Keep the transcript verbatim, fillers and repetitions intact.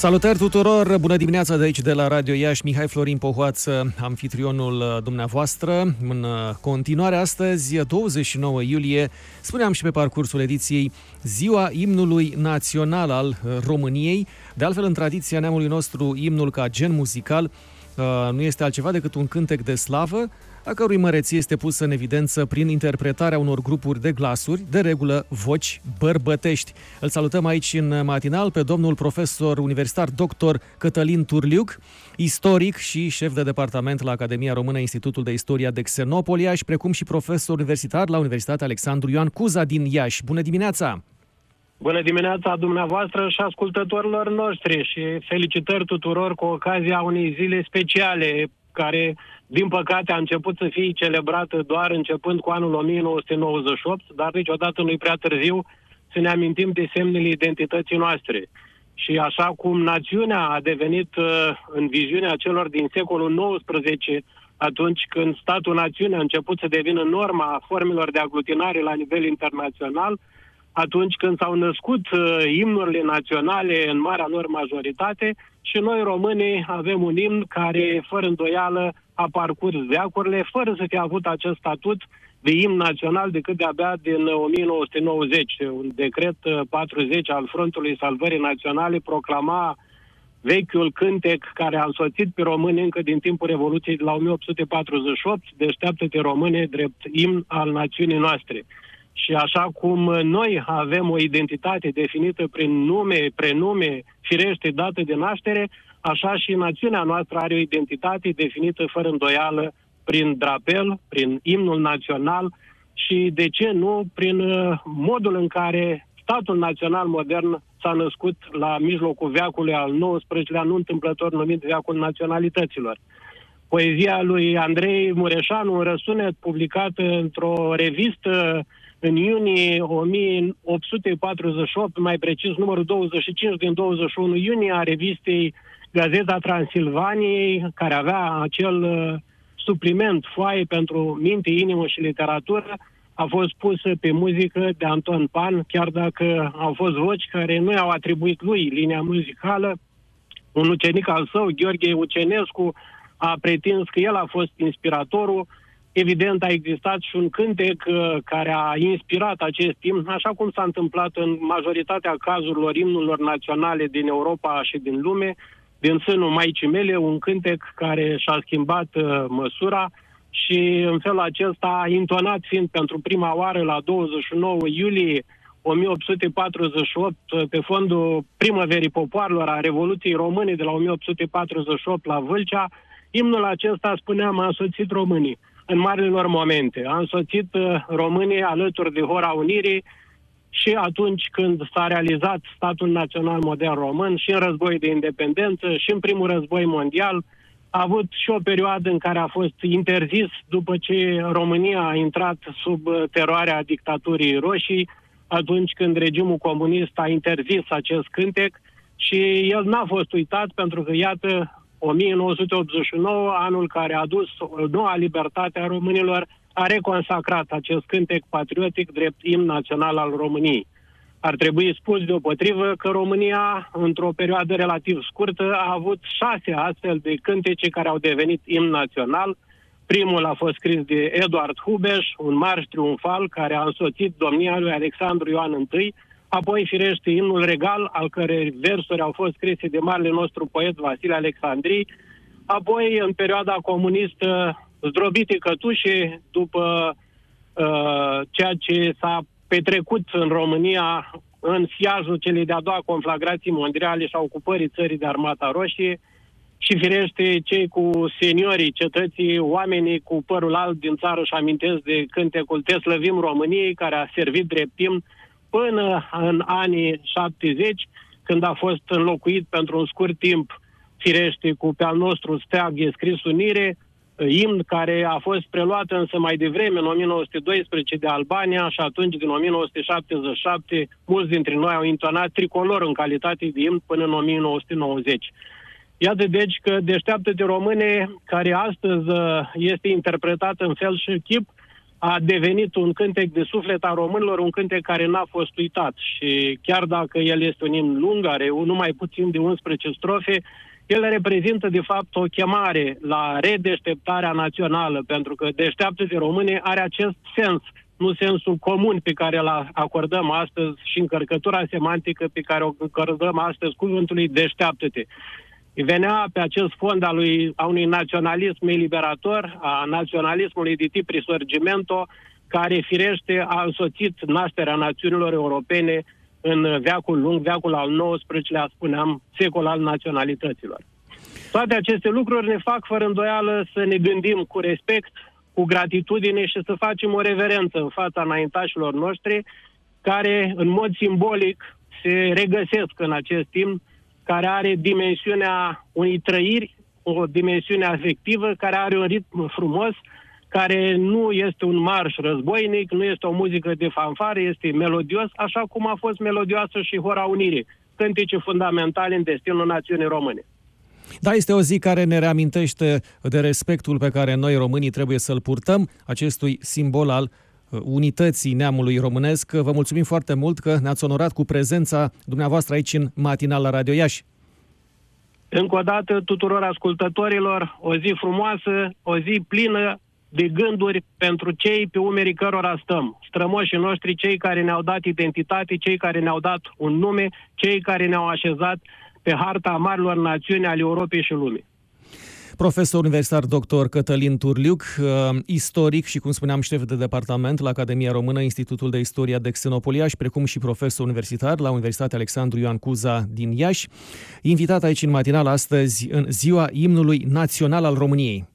Salutări tuturor! Bună dimineața de aici, de la Radio Iași. Mihai Florin Pohoață, amfitrionul dumneavoastră. În continuare, astăzi, douăzeci și nouă iulie, spuneam și pe parcursul ediției, Ziua Imnului Național al României. De altfel, în tradiția neamului nostru, imnul ca gen muzical nu este altceva decât un cântec de slavă, a cărui măreție este pusă în evidență prin interpretarea unor grupuri de glasuri, de regulă voci bărbătești. Îl salutăm aici în matinal pe domnul profesor universitar doctor Cătălin Turliuc, istoric și șef de departament la Academia Română Institutul de Istoria de Xenopol Iași, precum și profesor universitar la Universitatea Alexandru Ioan Cuza din Iași. Bună dimineața! Bună dimineața dumneavoastră și ascultătorilor noștri și felicitări tuturor cu ocazia unei zile speciale care, din păcate, a început să fie celebrată doar începând cu anul o mie nouă sute nouăzeci și opt, dar niciodată nu-i prea târziu să ne amintim de semnele identității noastre. Și așa cum națiunea a devenit uh, în viziunea celor din secolul nouăsprezece, atunci când statul-națiune a început să devină norma formelor de aglutinare la nivel internațional, atunci când s-au născut uh, imnurile naționale în marea lor majoritate, și noi românii avem un imn care, fără îndoială, a parcurs veacurile, fără să fie avut acest statut de imn național decât de-abia din o mie nouă sute nouăzeci. Un decret patruzeci al Frontului Salvării Naționale proclama vechiul cântec care a însoțit pe români încă din timpul Revoluției de la o mie opt sute patruzeci și opt, Deșteaptă-te române, drept imn al națiunii noastre. Și așa cum noi avem o identitate definită prin nume, prenume, firește, dată de naștere, așa și națiunea noastră are o identitate definită fără îndoială prin drapel, prin imnul național și, de ce nu, prin modul în care statul național modern s-a născut la mijlocul veacului al nouăsprezecelea, nu întâmplător numit veacul naționalităților. Poezia lui Andrei Mureșanu, în răsunet, publicată într-o revistă în iunie o mie opt sute patruzeci și opt, mai precis numărul douăzeci și cinci din douăzeci și unu iunie a revistei Gazeta Transilvaniei, care avea acel uh, supliment, foaie pentru minte, inimă și literatură, a fost pusă pe muzică de Anton Pan, chiar dacă au fost voci care nu i-au atribuit lui linia muzicală. Un ucenic al său, Gheorghe Ucenescu, a pretins că el a fost inspiratorul. Evident, a existat și un cântec uh, care a inspirat acest imn, așa cum s-a întâmplat în majoritatea cazurilor imnurilor naționale din Europa și din lume, din sânul Maicii mele, un cântec care și-a schimbat uh, măsura și în felul acesta, intonat fiind pentru prima oară la douăzeci și nouă iulie o mie opt sute patruzeci și opt, pe fondul primăverii popoarelor a Revoluției Române de la o mie opt sute patruzeci și opt la Vâlcea, imnul acesta, spuneam, a însoțit românii în marile lor momente. A însoțit uh, românii alături de Hora Unirii și atunci când s-a realizat statul național modern român, și în război de independență, și în primul război mondial. A avut și o perioadă în care a fost interzis după ce România a intrat sub uh, teroarea dictaturii roșii, atunci când regimul comunist a interzis acest cântec și el n-a fost uitat pentru că, iată, o mie nouă sute optzeci și nouă, anul care a adus noua libertate a românilor, a reconsacrat acest cântec patriotic drept imn național al României. Ar trebui spus deopotrivă că România, într-o perioadă relativ scurtă, a avut șase astfel de cântece care au devenit imn național. Primul a fost scris de Eduard Hubeș, un marș triumfal care a însoțit domnia lui Alexandru Ioan I, apoi, firește, imnul regal, al cărei versuri au fost scrise de marele nostru poet Vasile Alexandrii, apoi, în perioada comunistă, Zdrobite cătușe, după uh, ceea ce s-a petrecut în România în siajul celei de-a doua conflagrații mondiale și a ocupării țării de Armata Roșie, și, firește, cei cu seniorii cetății, oamenii cu părul alb din țară își amintesc de cântecul Te slăvim României, care a servit drept imn până în anii șaptezeci, când a fost înlocuit pentru un scurt timp, firește, cu pe al nostru steag e scris Unire, imn care a fost preluat însă mai devreme, în o mie nouă sute doisprezece, de Albania, și atunci, din o mie nouă sute șaptezeci și șapte, mulți dintre noi au intonat tricolor în calitate de imn până în o mie nouă sute nouăzeci. Iată deci că Deșteaptă-te române, care astăzi este interpretată în fel și chip, a devenit un cântec de suflet a românilor, un cântec care n-a fost uitat. Și chiar dacă el este un imn lung, are numai puțin de unsprezece strofe, el reprezintă de fapt o chemare la redeșteptarea națională, pentru că Deșteaptă-te Române are acest sens, nu sensul comun pe care îl acordăm astăzi și încărcătura semantică pe care o acordăm astăzi cuvântului deșteaptă-te. Venea pe acest fond al lui, a unui naționalism eliberator, a naționalismului de tip Risorgimento, care firește a însoțit nașterea națiunilor europene în veacul lung, veacul al nouăsprezecelea, spuneam, secol al naționalităților. Toate aceste lucruri ne fac fără îndoială să ne gândim cu respect, cu gratitudine și să facem o reverență în fața înaintașilor noștri, care în mod simbolic se regăsesc în acest timp, care are dimensiunea unei trăiri, o dimensiune afectivă, care are un ritm frumos, care nu este un marș războinic, nu este o muzică de fanfare, este melodios, așa cum a fost melodioasă și Hora Unirii, cântece fundamentale în destinul națiunii române. Da, este o zi care ne reamintește de respectul pe care noi românii trebuie să-l purtăm, acestui simbol al unității neamului românesc. Vă mulțumim foarte mult că ne-ați onorat cu prezența dumneavoastră aici în matinal la Radio Iași. Încă o dată tuturor ascultătorilor, o zi frumoasă, o zi plină de gânduri pentru cei pe umerii cărora stăm. Strămoșii noștri, cei care ne-au dat identitate, cei care ne-au dat un nume, cei care ne-au așezat pe harta marilor națiuni ale Europei și lumii. Profesor universitar doctor Cătălin Turliuc, istoric și, cum spuneam, șef de departament la Academia Română, Institutul de Istoria de Xenopol Iași, precum și profesor universitar la Universitatea Alexandru Ioan Cuza din Iași, invitat aici în matinal astăzi în ziua imnului național al României.